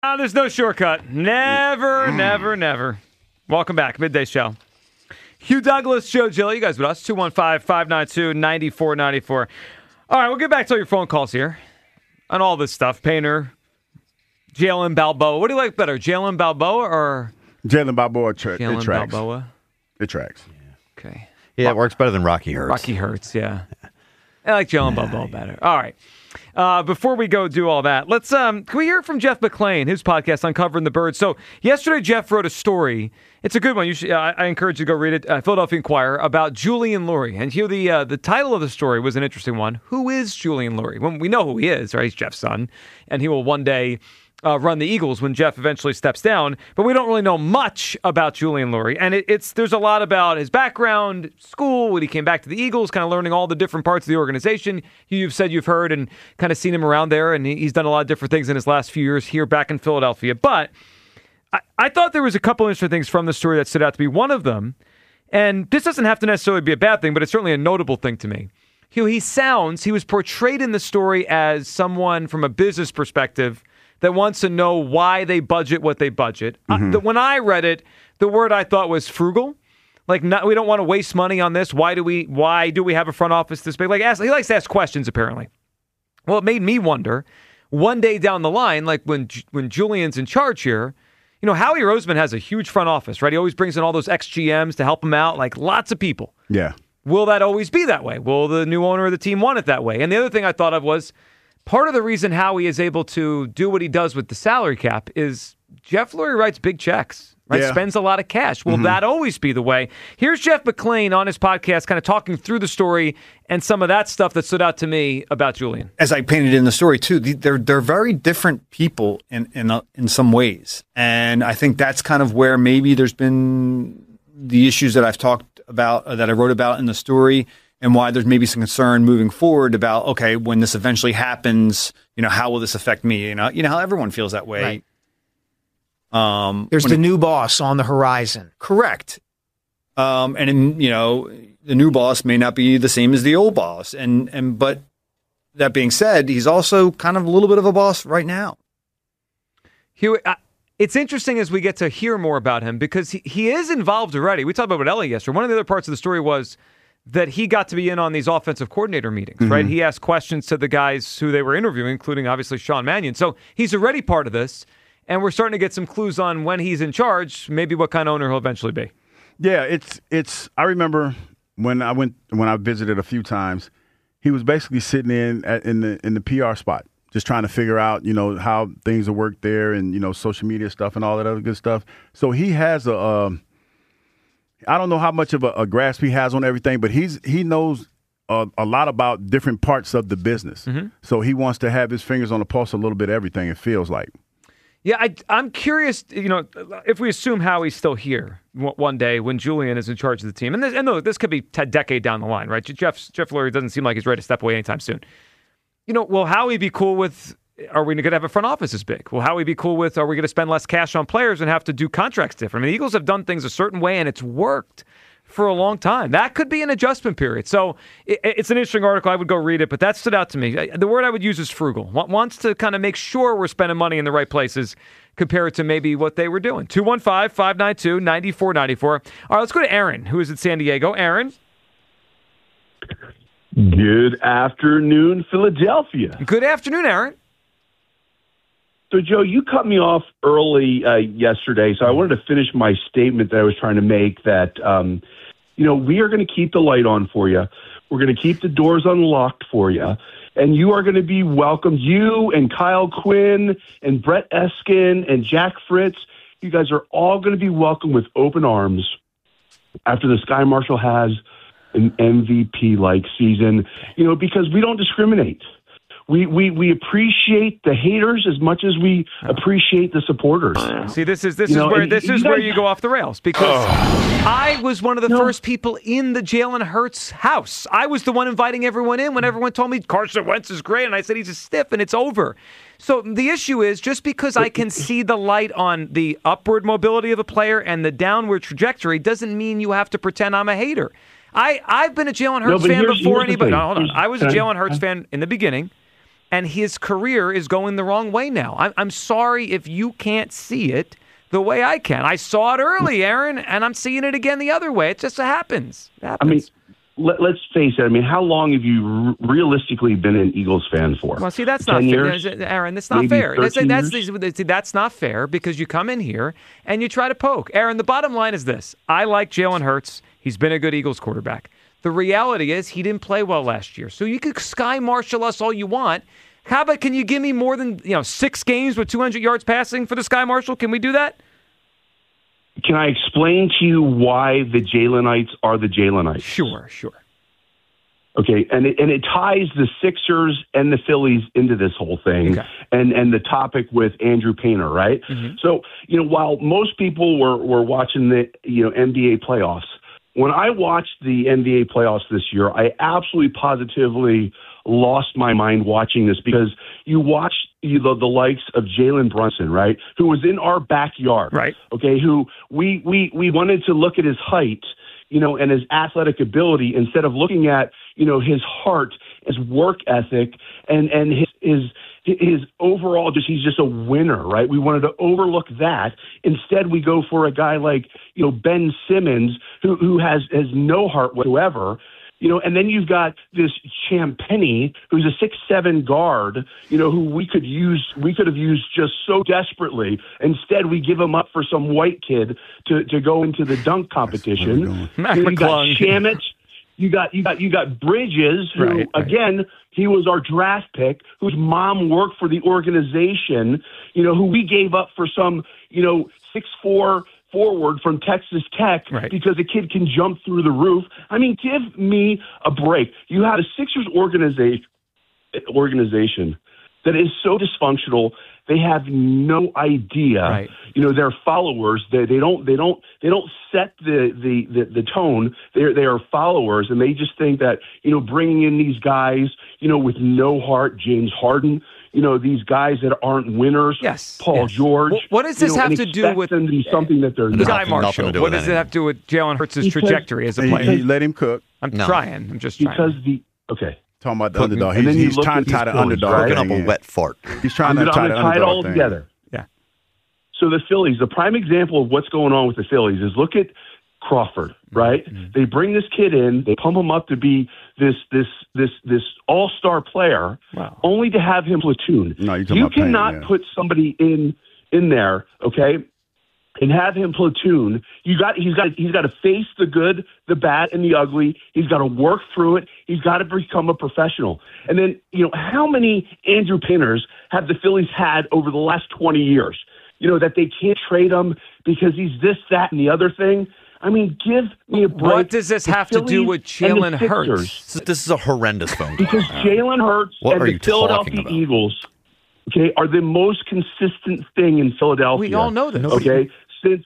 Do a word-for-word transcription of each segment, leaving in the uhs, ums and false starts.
Uh, there's no shortcut. Never, never, never. Welcome back. Midday Show. Hugh Douglas, Joe Gill. You guys with us. two one five, five nine two, nine four nine four. All right, we'll get back to all your phone calls here on all this stuff. Painter, Jalen Balboa. What do you like better, Jalen Balboa or... Jalen Balboa, tra- Jalen it tracks. Balboa? It tracks. Yeah. Okay. Yeah, it works better than Rocky Hurts. Rocky Hurts, yeah. I like Jalen nah, Balboa better. All right. Uh, before we go do all that, let's um, can we hear from Jeff McLean, his podcast, Uncovering the Birds? So yesterday, Jeff wrote a story. It's a good one. You should. Uh, I encourage you to go read it. Uh, Philadelphia Inquirer about Julian Lurie. And here, the uh, the title of the story was an interesting one. Who is Julian Lurie? Well, we know who he is, right? He's Jeff's son, and he will one day Uh, run the Eagles when Jeff eventually steps down, but we don't really know much about Julian Lurie, and it, it's there's a lot about his background, school, when he came back to the Eagles, kind of learning all the different parts of the organization. You've said you've heard and kind of seen him around there, and he's done a lot of different things in his last few years here back in Philadelphia. But I, I thought there was a couple interesting things from the story that stood out to be one of them, and this doesn't have to necessarily be a bad thing, but it's certainly a notable thing to me. He, he sounds, he was portrayed in the story as someone from a business perspective that wants to know why they budget what they budget. Mm-hmm. Uh, the, when I read it, the word I thought was frugal. Like, not, we don't want to waste money on this. Why do we Why do we have a front office this big? Like, ask, he likes to ask questions, apparently. Well, it made me wonder, one day down the line, like when when Julian's in charge here, you know, Howie Roseman has a huge front office, right? He always brings in all those ex-G Ms to help him out, like lots of people. Yeah. Will that always be that way? Will the new owner of the team want it that way? And the other thing I thought of was, part of the reason Howie is able to do what he does with the salary cap is Jeff Lurie writes big checks, right? Yeah. Spends a lot of cash. Will mm-hmm. that always be the way? Here's Jeff McLean on his podcast kind of talking through the story and some of that stuff that stood out to me about Julian. As I painted in the story, too, they're they're very different people in, in, uh, in some ways. And I think that's kind of where maybe there's been the issues that I've talked about, uh, that I wrote about in the story, and why there's maybe some concern moving forward about, okay, when this eventually happens, you know, how will this affect me? You know, you know how everyone feels that way. Right. Um, There's the it, new boss on the horizon. Correct. Um, and, in, you know, the new boss may not be the same as the old boss. And, and but that being said, he's also kind of a little bit of a boss right now. Hugh, uh, it's interesting as we get to hear more about him because he, he is involved already. We talked about with Ellie yesterday. One of the other parts of the story was that he got to be in on these offensive coordinator meetings, mm-hmm. right? He asked questions to the guys who they were interviewing, including obviously Sean Mannion. So he's already part of this, and we're starting to get some clues on when he's in charge, maybe what kind of owner he'll eventually be. Yeah, it's it's. I remember when I went when I visited a few times, he was basically sitting in at, in the in the P R spot, just trying to figure out, you know, how things will work there, and you know, social media stuff and all that other good stuff. So he has a. Um, I don't know how much of a, a grasp he has on everything, but he's he knows a, a lot about different parts of the business. Mm-hmm. So he wants to have his fingers on the pulse a little bit of everything, it feels like. Yeah, I, I'm curious, you know, if we assume Howie's still here one day when Julian is in charge of the team. And, this, and no, this could be a decade down the line, right? Jeff, Jeff Lurie doesn't seem like he's ready to step away anytime soon. You know, will Howie be cool with, are we going to have a front office as big? Will Howie be cool with, are we going to spend less cash on players and have to do contracts different? I mean, the Eagles have done things a certain way, and it's worked for a long time. That could be an adjustment period. So it, it's an interesting article. I would go read it, but that stood out to me. The word I would use is frugal. Wants to kind of make sure we're spending money in the right places compared to maybe what they were doing. two one five, five nine two, nine four nine four. All right, let's go to Aaron, who is in San Diego. Aaron. Good afternoon, Philadelphia. Good afternoon, Aaron. So, Joe, you cut me off early uh, yesterday, so I wanted to finish my statement that I was trying to make that, um, you know, we are going to keep the light on for you. We're going to keep the doors unlocked for you. And you are going to be welcomed. You and Kyle Quinn and Brett Eskin and Jack Fritz, you guys are all going to be welcomed with open arms after the Sky Marshal has an M V P-like season, you know, because we don't discriminate. We, we we appreciate the haters as much as we appreciate the supporters. See, this is this you is know, where this you is guys, where you go off the rails because oh. I was one of the no. first people in the Jalen Hurts house. I was the one inviting everyone in when everyone told me Carson Wentz is great, and I said he's a stiff, and it's over. So the issue is just because I can see the light on the upward mobility of a player and the downward trajectory doesn't mean you have to pretend I'm a hater. I I've been a Jalen Hurts no, fan here's, before here's anybody. No, hold on. Here's, I was a Jalen Hurts I, fan in the beginning. and his career is going the wrong way now. I'm, I'm sorry if you can't see it the way I can. I saw it early, Aaron, and I'm seeing it again the other way. It just happens. It happens. I mean, let, let's face it. I mean, how long have you r- realistically been an Eagles fan for? Well, see, that's not years? fair, Aaron. That's not Maybe fair. That's, that's, years? see, that's not fair because you come in here and you try to poke. Aaron, the bottom line is this. I like Jalen Hurts. He's been a good Eagles quarterback. The reality is he didn't play well last year. So you could sky marshal us all you want. How about can you give me more than you know six games with two hundred yards passing for the Sky Marshal? Can we do that? Can I explain to you why the Jalenites are the Jalenites? Sure, sure. Okay, and it, and it ties the Sixers and the Phillies into this whole thing, Okay. and and the topic with Andrew Painter, right? Mm-hmm. So you know, while most people were were watching the you know N B A playoffs, when I watched the N B A playoffs this year, I absolutely positively lost my mind watching this because you watch you know, the likes of Jalen Brunson, right, who was in our backyard, Right? Okay, who we we we wanted to look at his height, you know, and his athletic ability instead of looking at, you know, his heart, his work ethic, and and his his his overall just he's just a winner, right? We wanted to overlook that. Instead, we go for a guy like, you know, Ben Simmons, who who has has no heart whatsoever. You know, and then you've got this Champagnie, who's a six seven guard, you know, who we could use, we could have used just so desperately. Instead, we give him up for some white kid to, to go into the dunk competition. Mac You, know, you got McClung. Shamit, you got you got you got Bridges, who Right, right. again he was our draft pick, whose mom worked for the organization, you know, who we gave up for some, you know, six four. forward from Texas Tech Right. because a kid can jump through the roof. I mean, give me a break. You have a Sixers organization organization that is so dysfunctional. They have no idea. Right. You know, their followers. They they don't they don't they don't set the the the, the tone. They they are followers, and they just think that you know bringing in these guys, you know, with no heart, James Harden. You know, these guys that aren't winners, Yes, Paul yes. George. Wh- what does you this know, have and to do expect with- them to be something that they're There's Sky not? nothing- nothing Marshall. to do What with does it anything. have to do with Jalen Hurts' Because- trajectory as a He, player? he let him cook. I'm No. trying. I'm just trying. Because the okay. Talking about the Put- underdog. and He's, then you he's look trying at to tie these the Phillies, underdog. right? Cooking up thing a in. wet fart. He's trying I'm to gonna, tie I'm the gonna tie it underdog all thing. together. Yeah. So the Phillies, the prime example of what's going on with the Phillies is look at Crawford, right? Mm-hmm. They bring this kid in, they pump him up to be this this this this all-star player, Wow. only to have him platoon. No, you're talking you about Payne, cannot yeah. put somebody in in there, okay, and have him platoon. You got he's got he's got to face the good, the bad, and the ugly. He's got to work through it. He's got to become a professional. And then you know how many Andrew Pinners have the Phillies had over the last twenty years? You know that they can't trade him because he's this, that, and the other thing. I mean, give me a break. What does this The have to do Phillies with and Jalen the Hurts? Sixers, This, this is a horrendous phone call. because Jalen Hurts What and are the you talking Philadelphia about? Eagles, okay, are the most consistent thing in Philadelphia. We all know this. Okay, since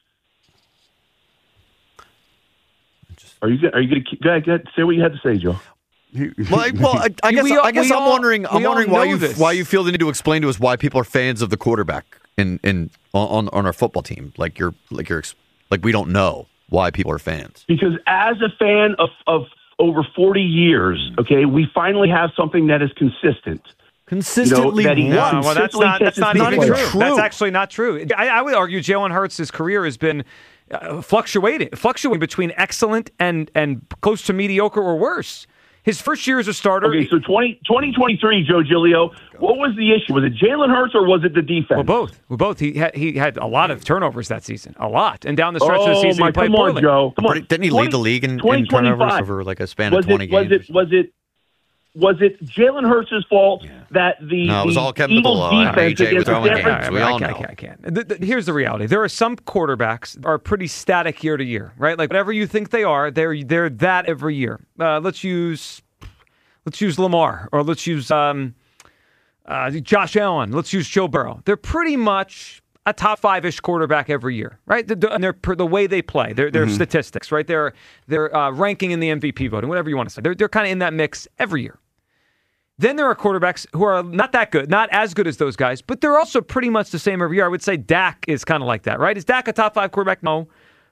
are you are you going to go ahead, go ahead, say what you had to say, Joe? He- Well, I, well, I, I guess, We all- I guess we I'm all- wondering. I'm we all wondering why know you this. why you feel the need to explain to us why people are fans of the quarterback in in on on our football team. Like you're like you're ex- like we don't know why people are fans. Because as a fan of, of over forty years, okay, we finally have something that is consistent. Consistently, that he- what? No, well, that's Simply not that's not catches even the true. play. That's actually not true. I, I would argue Jalen Hurts' career has been uh, fluctuating, fluctuating between excellent and and close to mediocre or worse. His first year as a starter. Okay, so twenty, twenty twenty-three, Joe Giglio, what was the issue? Was it Jalen Hurts or was it the defense? well, both. Well, both. He had he had a lot of turnovers that season, a lot, and down the stretch of the Oh, season my, he played come on, poorly. Joe. Come on. Pretty- Didn't he lead the league in, in twenty turnovers twenty-five. over like a span was of twenty it, was games? it was it was it Jalen Hurts' fault that the, No, it was the all Kevin Eagles DeBoer. defense A J was against the throwing San games. Francisco? We all I can't, know. I can't, I can't. The- the- here's the reality: there are some quarterbacks that are pretty static year to year, right? Like whatever you think they are, they're they're that every year. Uh, let's use let's use Lamar, or let's use um, uh, Josh Allen. Let's use Joe Burrow. They're pretty much a top five-ish quarterback every year, right? The, the, and they're per the way they play, their their statistics, right? Their their uh, ranking in the M V P voting, whatever you want to say. They're they're kind of in that mix every year. Then there are quarterbacks who are not that good, not as good as those guys, but they're also pretty much the same every year. I would say Dak is kind of like that, right? Is Dak a top five quarterback? No.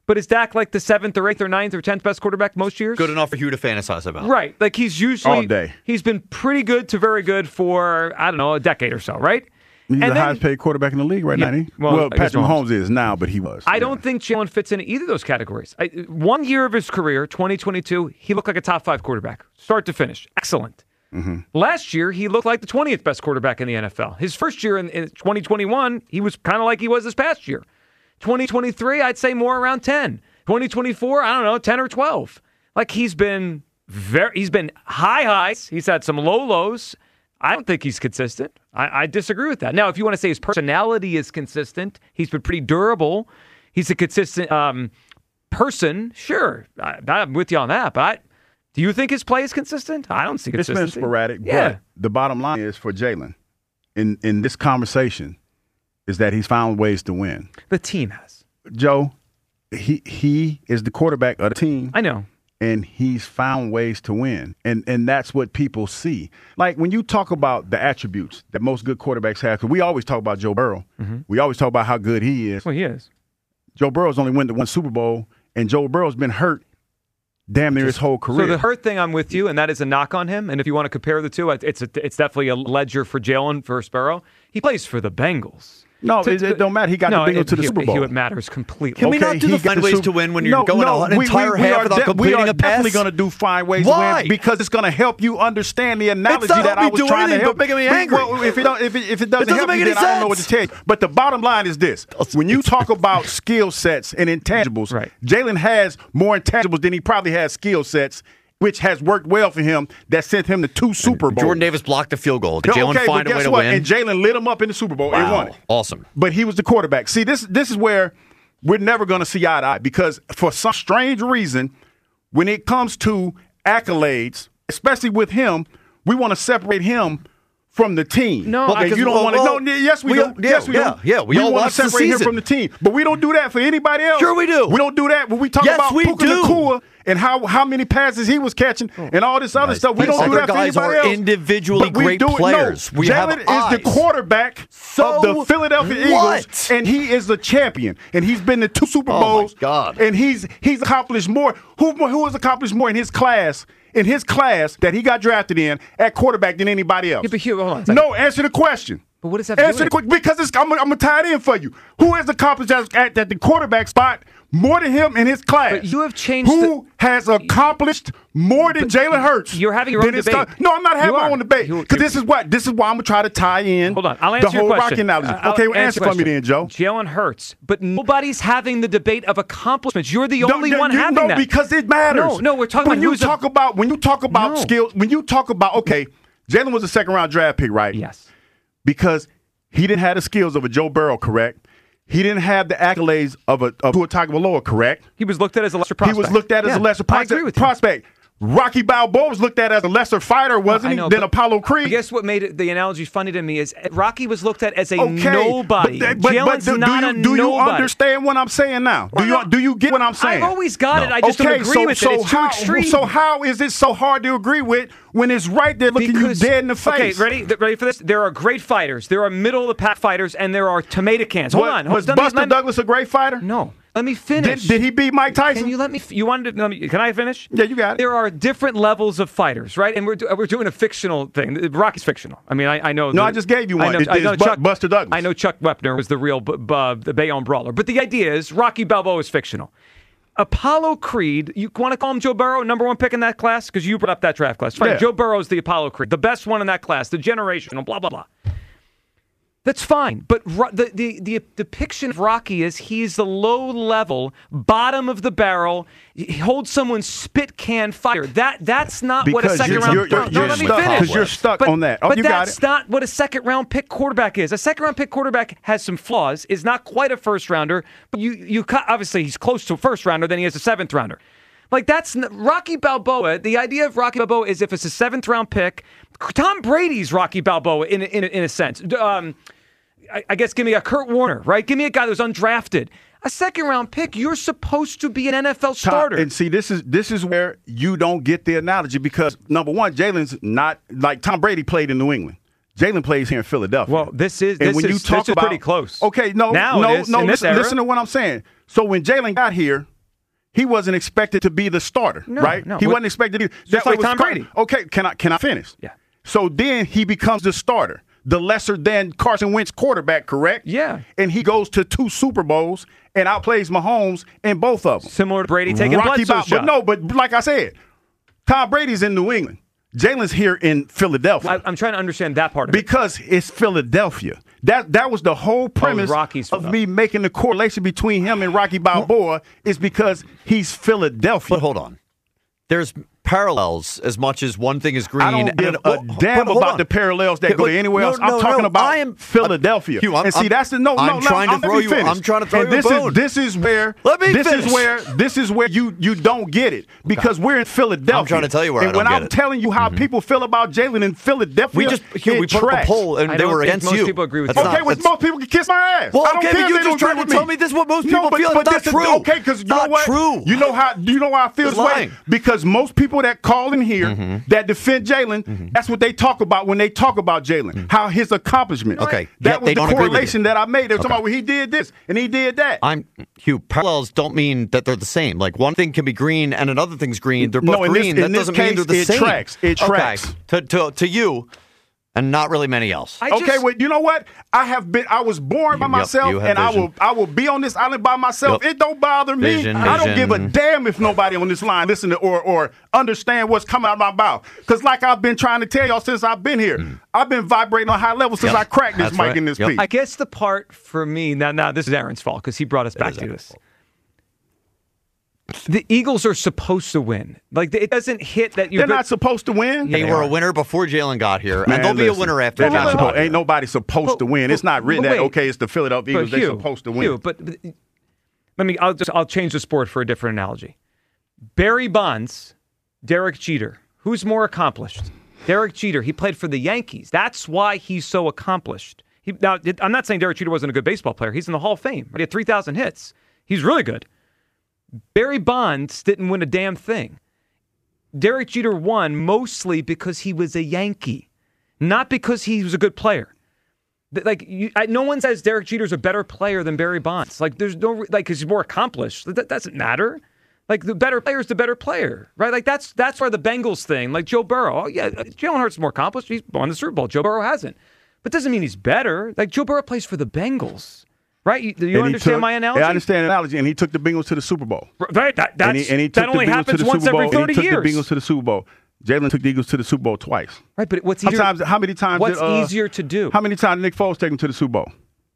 But is Dak like the seventh or eighth or ninth or tenth best quarterback most years? Good enough for you to fantasize about. Right. Like he's usually All day. He's been pretty good to very good for, I don't know, a decade or so, right? He's and the then, highest paid quarterback in the league right Yeah, now. Ain't he? well, Well, I guess Patrick Mahomes. Mahomes is now, but he was. I yeah. don't think Jalen fits in either of those categories. I, one year of his career, twenty twenty-two, he looked like a top five quarterback, start to finish. Excellent. Mm-hmm. Last year, he looked like the twentieth best quarterback in the N F L. His first year in, in twenty twenty-one, he was kind of like he was this past year. twenty twenty-three, I'd say more around ten. twenty twenty-four, I don't know, ten or twelve. Like he's been very, he's been high highs. He's had some low lows. I don't think he's consistent. I, I disagree with that. Now, if you want to say his personality is consistent, he's been pretty durable. He's a consistent um, person. Sure, I, I'm with you on that. But I, do you think his play is consistent? I don't see It's been consistency. sporadic. Yeah. But the bottom line is for Jalen, in in this conversation, is that he's found ways to win. The team has. Joe, he he is the quarterback of the team. I know. And he's found ways to win. And and that's what people see. Like when you talk about the attributes that most good quarterbacks have, because we always talk about Joe Burrow. Mm-hmm. We always talk about how good he is. Well, he is. Joe Burrow's only went to one Super Bowl, and Joe Burrow's been hurt damn near his whole career. So the hurt thing, I'm with you, and that is a knock on him. And if you want to compare the two, it's a, it's definitely a ledger for Jalen versus Burrow. He plays for the Bengals. No, To- it, it don't matter. He got no, the Bengals it, to the he- Super Bowl. He, it matters completely. Can we Okay, not do he the got find the ways Super- to win when you're No, going no, an we- entire we, we half are without de- completing we are a pass? definitely going to do find ways Why? to win because it's going to help you understand the analogy not that helping I me was do trying to anything help. but making me We- angry. Well, if it don't, if it, if it doesn't, doesn't help make you, any then I don't know what to sense. tell you. But the bottom line is this: when you talk about skill sets and intangibles, Right. Jalen has more intangibles than he probably has skill sets, which has worked well for him. That sent him to two Super Bowls. Jordan Davis blocked the field goal. Did Yeah, Jalen okay, find but a way guess to what? win? And Jalen lit him up in the Super Bowl and won it. Awesome. But he was the quarterback. See, this this is where we're never going to see eye to eye because for some strange reason, when it comes to accolades, especially with him, we want to separate him from the team. No, okay, because- you don't well, want to. well, No, yes, we, we- do. yeah, yes, we yeah, do. yeah, we all want watch to the separate him season. from the team, but we don't do that for anybody else. Sure we do. We don't do that when we talk Yes, about we Puka do. Nacua and how how many passes he was catching and all this other stuff. We don't do Other that for guys anybody are else. individually But we great do it- no. players. We have Jalen is eyes. the quarterback So of the Philadelphia what? Eagles, and he is a champion, and he's been to two Super Oh, my Bowls. God. And he's he's accomplished more. Who who has accomplished more in his class? In his class that he got drafted in at quarterback than anybody else. Yeah, but Hugh, hold on a second. No, answer the question. But what does that have to Answer do the with question because it's, I'm, I'm gonna tie it in for you. Who has accomplished at, at, at the quarterback spot more than him in his class? But you have changed Who the- has accomplished more than Jalen Hurts? you're having your than own his debate. cla- No, I'm not having You my are. own debate You- because this is what this is why I'm gonna try to tie in. Hold on, I'll the answer whole your Rocky question. analogy. Uh, I'll okay, well, answer answer your for me question. then, Joe. Jalen Hurts, but nobody's having the debate of accomplishments. You're the No, only no, one you having know, that. because it matters. No, no, we're talking when about you who's a- talk about when you talk about No. skills. When you talk about okay, Jalen was a second round draft pick, right? Yes. Because he didn't have the skills of a Joe Burrow, correct? He didn't have the accolades of a of Tua Tagovailoa, correct? He was looked at as a lesser prospect. He was looked at as Yeah, a lesser I prospect. agree with you. prospect. Rocky Balboa was looked at as a lesser fighter, wasn't I he, know, than but Apollo Creed? I guess what made it, the analogy funny to me is Rocky was looked at as a Okay, nobody. But, but, but Jalen's do, not do, a you, do you nobody. understand what I'm saying now? Do Well, you no, do you get what I'm saying? I've always got it. I just okay, don't agree so, with so it. It's too how, extreme. So how is it so hard to agree with when it's right there looking Because, you dead in the face? Okay, ready? Th- Ready for this? There are great fighters. There are middle of the pack fighters, and there are tomato cans. Hold What- on. hold- Was let me- Buster let me- Douglas a great fighter? No. Let me finish. Did, did he beat Mike Tyson? Can you let me? f- You wanted to? Let me, can I finish? Yeah, you got it. There are different levels of fighters, right? And we're do- we're doing a fictional thing. Rocky's fictional. I mean, I, I know. No, the- I just gave you I one. know, It- I know it's Bu- Chuck, Buster Douglas. I know Chuck Wepner was the real b- b- the Bayonne brawler. But the idea is Rocky Balboa is fictional. Apollo Creed, you want to call him Joe Burrow, number one pick in that class? Because you brought up that draft class. Fine. Yeah. Joe Burrow's the Apollo Creed, the best one in that class, the generational, blah, blah, blah. That's fine, but ro- the, the the depiction of Rocky is he's the low level, bottom of the barrel, he holds someone's spit can fighter. That that's not what a Because second you're- round. you're- you're- no, you're let me stuck. finish. Because you're stuck but, on that. Oh, but you got that's it. not what a second round pick quarterback is. A second round pick quarterback has some flaws. Is not quite a first rounder, but you you cut, obviously he's close to a first rounder. Then he has a seventh rounder. Like that's n- Rocky Balboa. The idea of Rocky Balboa is if it's a seventh round pick, Tom Brady's Rocky Balboa in a- in a, in a sense. Um, I, I guess give me a Kurt Warner, right? Give me a guy that was undrafted. A second round pick, you're supposed to be an N F L starter. And see, this is this is where you don't get the analogy because number one, Jalen's not like Tom Brady played in New England. Jalen plays here in Philadelphia. Well, this is- and this when is- you talk this is about, pretty close. Okay, no, Now no, it is, no. in this Listen, era. listen to what I'm saying. So when Jalen got here, he wasn't expected to be the starter, No, right? no. He What- wasn't expected to be. Just that like was Tom great. Brady. Okay, can I can I finish? Yeah. So then he becomes the starter, the lesser than Carson Wentz quarterback, correct? Yeah. And he goes to two Super Bowls and outplays Mahomes in both of them. Similar to Brady taking Rocky Bledsoe's Bal- shot. But no, but like I said, Tom Brady's in New England. Jalen's here in Philadelphia. I, I'm trying to understand that part of it. Because it's Philadelphia. That that was the whole premise Rocky's of Philadelphia. me making the correlation between him and Rocky Balboa is because he's Philadelphia. But hold on. There's parallels as much as one thing is green. I don't and give an- a well, damn but hold about on. the parallels that Okay, go but- to anywhere no, else. I'm no, talking no, about I am- Philadelphia. Hugh, I'm- and see, I'm- that's the no. I'm no, trying no, to let throw me you- finish. I'm trying to throw and you a this bone. Is, this is where. Let me This finish. is where. This is where you you don't get it because we're in Philadelphia. I'm trying to tell you where and I don't when get I'm it. telling you how people feel about Jalen in Philadelphia, We just Hugh, it we put up a tracks. poll and I they don't were think against most you. people agree with That's you. not- Okay, well, that's- most people can kiss my ass. Well, I don't okay, care but if you they just don't tried agree to with tell me this is what most No, people but- feel, and but that's this not is- true. Okay, because you know Not what? true. You know how you know why I feel It's this way? lying. Because most people that call in here Mm-hmm. that defend Jalen, that's what they talk about when they talk about Jalen. How his accomplishments. Okay, that yet was they the don't agree with correlation you. that I made. They were talking Okay. about well, he did this and he did that. I'm Hugh. Parallels don't mean that they're the same. Like one thing can be green and another thing's green. They're both No, in this- green. in that this doesn't case, mean they're the it same. tracks. It Okay. tracks. To, to to you, and not really many else. I Okay, just- well, you know what? I have been. I was born by You- yep, myself, you have and I vision. will. I will be on this island by myself. Yep. It don't bother me. Vision, I don't give a vision. damn if nobody on this line listen to or or understand what's coming out of my mouth. Because like I've been trying to tell y'all since I've been here, I've been vibrating on high levels since Yep. I cracked this That's mic right. in this Yep. piece. I guess the part for me now, now this is Aaron's fault because he brought us back is to Aaron's this. fault. The Eagles are supposed to win. Like it doesn't hit that you. They're not supposed to win. They they were are. a winner before Jalen got here, Man, and they'll be listen, a winner after they're Jalen not got supposed, here. Ain't nobody supposed But- to win. It's not written but that wait. okay. It's the Philadelphia Eagles. But They're Hugh, supposed to win. Hugh, but, but let me. I'll just. I'll change the sport for a different analogy. Barry Bonds, Derek Jeter. Who's more accomplished? Derek Jeter. He played for the Yankees. That's why he's so accomplished. He, now, I'm not saying Derek Jeter wasn't a good baseball player. He's in the Hall of Fame. He had three thousand hits. He's really good. Barry Bonds didn't win a damn thing. Derek Jeter won mostly because he was a Yankee, not because he was a good player. Th- Like you, I, no one says Derek Jeter's a better player than Barry Bonds. Like there's no re- like because he's more accomplished. That doesn't matter. Like the better player is the better player, right? Like that's that's why the Bengals thing. Like Joe Burrow, oh yeah, Jalen Hurts is more accomplished. He's won the Super Bowl. Joe Burrow hasn't, but doesn't mean he's better. Like Joe Burrow plays for the Bengals, right? You, do you And he understand took- my analogy? Yeah, I understand the analogy, and he took the Bengals to the Super Bowl. Right, that, that's, and he, and he took that only the Bengals happens to the once Super Bowl, every thirty and he took years. the Bengals to the Super Bowl. Jalen took the Eagles to the Super Bowl twice. Right, but what's How easier? times? How many times? What's did, uh, easier to do? How many times did Nick Foles take him to the Super Bowl?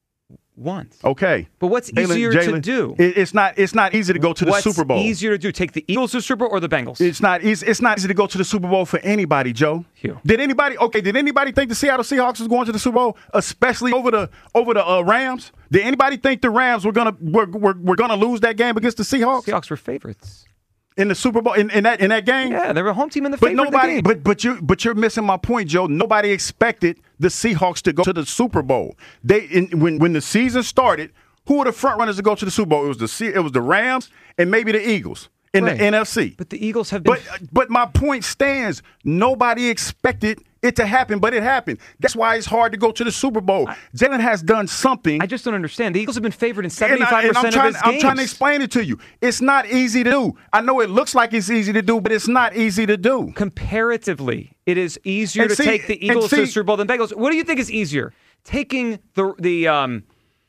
Once. Okay, But what's Jalen- easier to Jalen- do? it- it's not. It's not easy to go to the What's Super Bowl. easier to do? Take the Eagles to the Super Bowl or the Bengals? It's not. It's, it's not easy to go to the Super Bowl for anybody, Joe. Hugh. Did anybody? Okay. Did anybody think the Seattle Seahawks was going to the Super Bowl, especially over the over the uh, Rams? Did anybody think the Rams were gonna were, were, were gonna lose that game against the Seahawks Seahawks were favorites. in the Super Bowl in, in that in that game? Yeah, they were a home team in the But favorite in the nobody, game. but but you but you're missing my point, Joe. Nobody expected the Seahawks to go to the Super Bowl. They in, when when the season started, who were the front runners to go to the Super Bowl? It was the Se- it was the Rams and maybe the Eagles in Right. the N F C. But the Eagles have been. But but my point stands. Nobody expected it to happen, but it happened. That's why it's hard to go to the Super Bowl. Jalen has done something. I just don't understand. The Eagles have been favored in and, seventy-five I, and percent I'm, of trying, his I'm games. trying to explain it to you. It's not easy to do. I know it looks like it's easy to do, but it's not easy to do. Comparatively, it is easier And to see- take the and Eagles to the see- Super Bowl than Bengals. What do you think is easier? Taking the the um,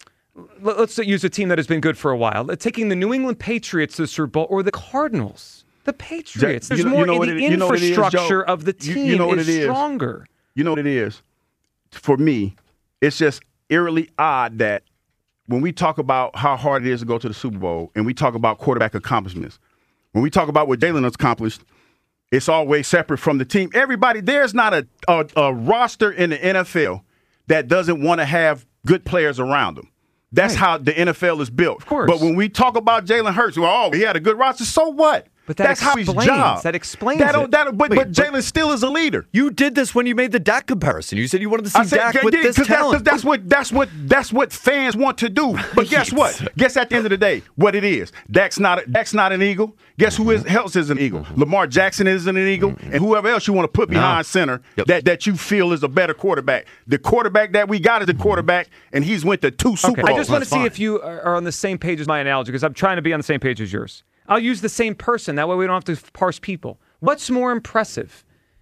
let- let's use a team that has been good for a while. Taking the New England Patriots to the Super Bowl or the Cardinals? The Patriots. There's you know- more. you know what the it- you know what it is, Joe? infrastructure of the You- team you know what is it is? stronger. You know what it is? For me, it's just eerily odd that when we talk about how hard it is to go to the Super Bowl and we talk about quarterback accomplishments, when we talk about what Jalen has accomplished, it's always separate from the team. Everybody, there's not a, a, a roster in the N F L that doesn't want to have good players around them. That's Right. how the N F L is built. Of course. But when we talk about Jalen Hurts, well, oh, he had a good roster, so what? But that That's how he's explains- job. that explains That don't- it. that- but Wait, but but- Jalen still is a leader. You did this when you made the Dak comparison. You said you wanted to see I said, Dak yeah, with yeah, this 'cause that- 'cause talent. that's what that's what that's what fans want to do. But guess what? Guess at the end of the day, what it is. Dak's not a, Dak's not an Eagle. Guess who is, else is an Eagle? Lamar Jackson isn't an Eagle, and whoever else you want to put behind center Yep. that, that you feel is a better quarterback. The quarterback that we got is the quarterback, and he's went to two Super Okay, Bowls. I just want to That's see fine. if you are are on the same page as my analogy because I'm trying to be on the same page as yours. I'll use the same person. That way we don't have to parse people. What's more impressive?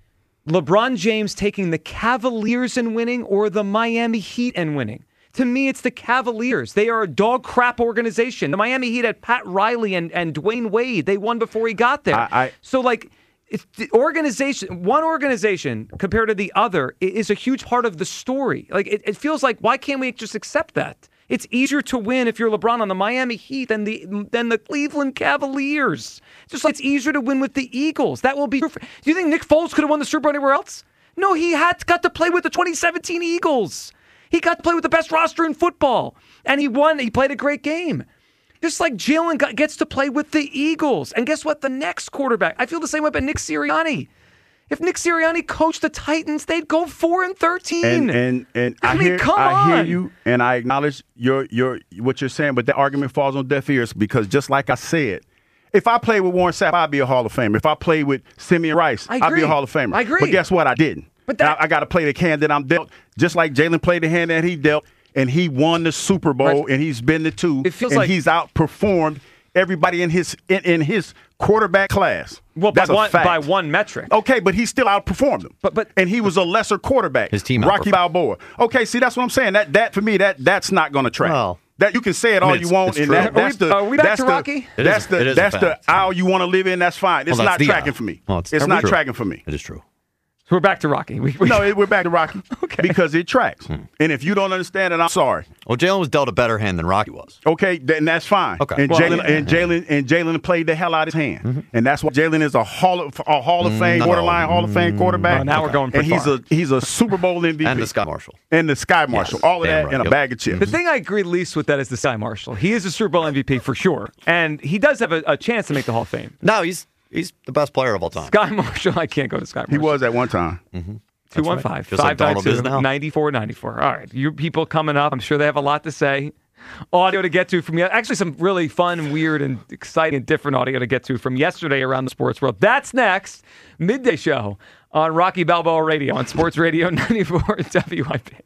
LeBron James taking the Cavaliers and winning or the Miami Heat and winning? To me, it's the Cavaliers. They are a dog crap organization. The Miami Heat had Pat Riley and, and Dwayne Wade. They won before he got there. I, I, so, like, it's the organization, one organization compared to the other is a huge part of the story. Like, it, it feels like, why can't we just accept that? It's easier to win if you're LeBron on the Miami Heat than the than the Cleveland Cavaliers. Just like it's easier to win with the Eagles. That will be true. For, do you think Nick Foles could have won the Super Bowl anywhere else? No, he had got to play with the twenty seventeen Eagles. He got to play with the best roster in football, and he won. He played a great game. Just like Jalen got, gets to play with the Eagles. And guess what? The next quarterback, I feel the same way about Nick Sirianni. If Nick Sirianni coached the Titans, they'd go four and thirteen. And and, and I, I mean, hear come I on. hear you, and I acknowledge your your what you're saying, but that argument falls on deaf ears because just like I said, if I played with Warren Sapp, I'd be a Hall of Famer. If I played with Simeon Rice, I I'd be agree. a Hall of Famer. I agree. But guess what? I didn't. But that- I, I got to play the hand that I'm dealt, just like Jalen played the hand that he dealt, and he won the Super Bowl, Right. and he's been the two, It feels and like- he's outperformed everybody in his in, in his quarterback class. Well, That's by a one, fact. by one metric. Okay, but he still outperformed him. But- but- and he was a lesser quarterback. His team Rocky outperformed. Balboa. Okay, see that's what I'm saying. That that for me that that's not going to track. Well, that you can say it I all mean, you it's- want, it's and true. that, Are that's we- the are we back that's to the, Rocky? It That's is- the it is a that's the fact. aisle you want to live in. That's fine. It's Well, that's not the tracking aisle. for me. Well, it's- it's are we not true? tracking for me. It is true. So we're back to Rocky. We, we, No, it, we're back to Rocky. Okay. Because it tracks. And if you don't understand it, I'm sorry. Well, Jalen was dealt a better hand than Rocky was. Okay, then that's fine. Okay. And Well, Jalen yeah. and Jalen and Jalen played the hell out of his hand, and that's why Jalen is a hall of a Hall of Fame, no. borderline Hall of Fame quarterback. Oh, now we're going and pretty he's far. a he's a Super Bowl M V P And the Sky Marshal. and the Sky Marshal, Yes, all of damn that right. in a Yep. bag of chips. The thing I agree least with that is the Sky Marshal. He is a Super Bowl M V P for sure, and he does have a, a chance to make the Hall of Fame. No, he's he's the best player of all time. Sky Marshal, I can't go to Sky Marshal. He was at one time. two one five, Just like five nine Donald is two, now. nine four nine four. All right, you people coming up. I'm sure they have a lot to say. Audio to get to from actually some really fun, weird, and exciting and different audio to get to from yesterday around the sports world. That's next. Midday show on Rocky Balboa Radio on Sports Radio ninety-four W I P.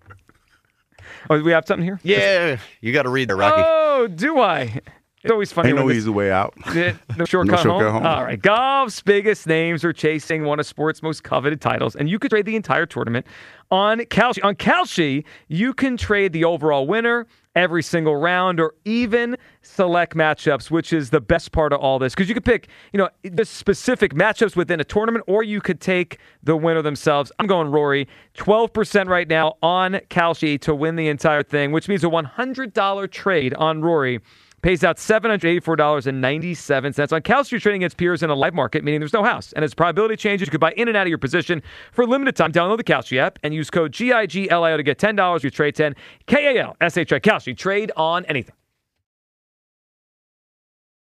Oh, do we have something here? Yeah, you got to read there, Rocky. Oh, do I? It's always funny. Ain't no when this- easy way out. Eh, No shortcut, No shortcut home? home. All right. Golf's biggest names are chasing one of sports' most coveted titles, and you could trade the entire tournament on Kalshi. On Kalshi, you can trade the overall winner, every single round, or even select matchups, which is the best part of all this. Because you could pick, you know, the specific matchups within a tournament, or you could take the winner themselves. I'm going Rory. twelve percent right now on Kalshi to win the entire thing, which means a one hundred dollars trade on Rory pays out seven hundred eighty-four dollars and ninety-seven cents. On Kalshi, you're trading against peers in a live market, meaning there's no house. And as probability changes, you could buy in and out of your position for a limited time. Download the Kalshi app and use code G I G L I O to get ten dollars. You trade ten. K A L S H I Kalshi. Trade on anything.